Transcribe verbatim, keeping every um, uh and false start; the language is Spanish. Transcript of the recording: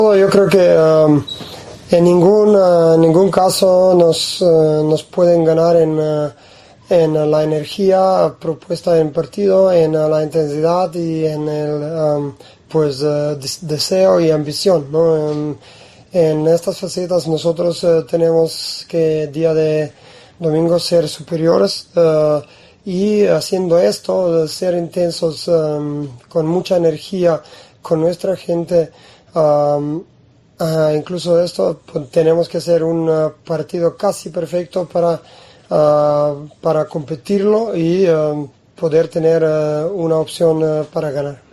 Yo creo que um, en ningún, uh, ningún caso nos, uh, nos pueden ganar en, uh, en la energía propuesta en partido, en uh, la intensidad y en el um, pues, uh, des- deseo y ambición, ¿no? En, en estas facetas nosotros uh, tenemos que día de domingo ser superiores uh, y haciendo esto, ser intensos um, con mucha energía con nuestra gente. Um, uh, incluso esto pues, tenemos que hacer un uh, partido casi perfecto para, uh, para competirlo y uh, poder tener uh, una opción uh, para ganar.